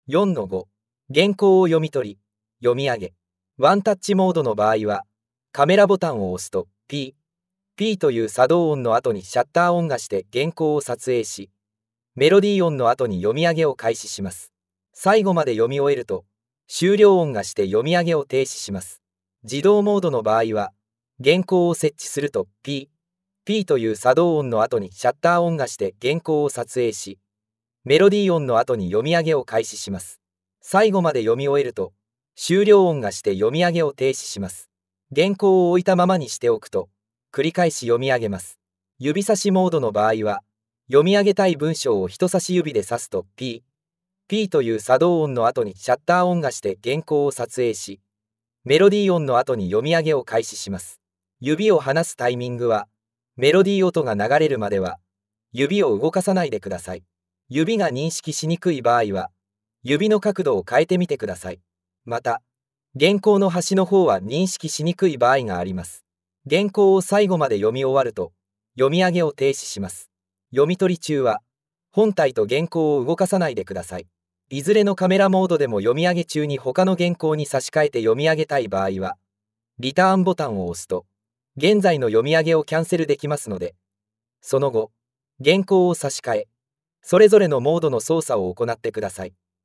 4-5 原稿を読み取り、読み上げ。ワンタッチモードの場合は、カメラボタンを押すと P という作動音の後にシャッター音がして原稿を撮影し、メロディー音の後に読み上げを開始します。最後まで読み終えると、終了音がして読み上げを停止します。自動モードの場合は、原稿を設置すると P という作動音の後にシャッター音がして原稿を撮影し、メロディー音の後に読み上げを開始します。最後まで読み終えると、終了音がして読み上げを停止します。原稿を置いたままにしておくと、繰り返し読み上げます。指差しモードの場合は、読み上げたい文章を人差し指で指すと P という作動音の後にシャッター音がして原稿を撮影し、メロディー音の後に読み上げを開始します。指を離すタイミングは、メロディー音が流れるまでは、指を動かさないでください。指が認識しにくい場合は、指の角度を変えてみてください。また、原稿の端の方は認識しにくい場合があります。原稿を最後まで読み終わると、読み上げを停止します。読み取り中は、本体と原稿を動かさないでください。いずれのカメラモードでも読み上げ中に他の原稿に差し替えて読み上げたい場合は、リターンボタンを押すと、現在の読み上げをキャンセルできますので、その後、原稿を差し替え、それぞれのモードの操作を行ってください。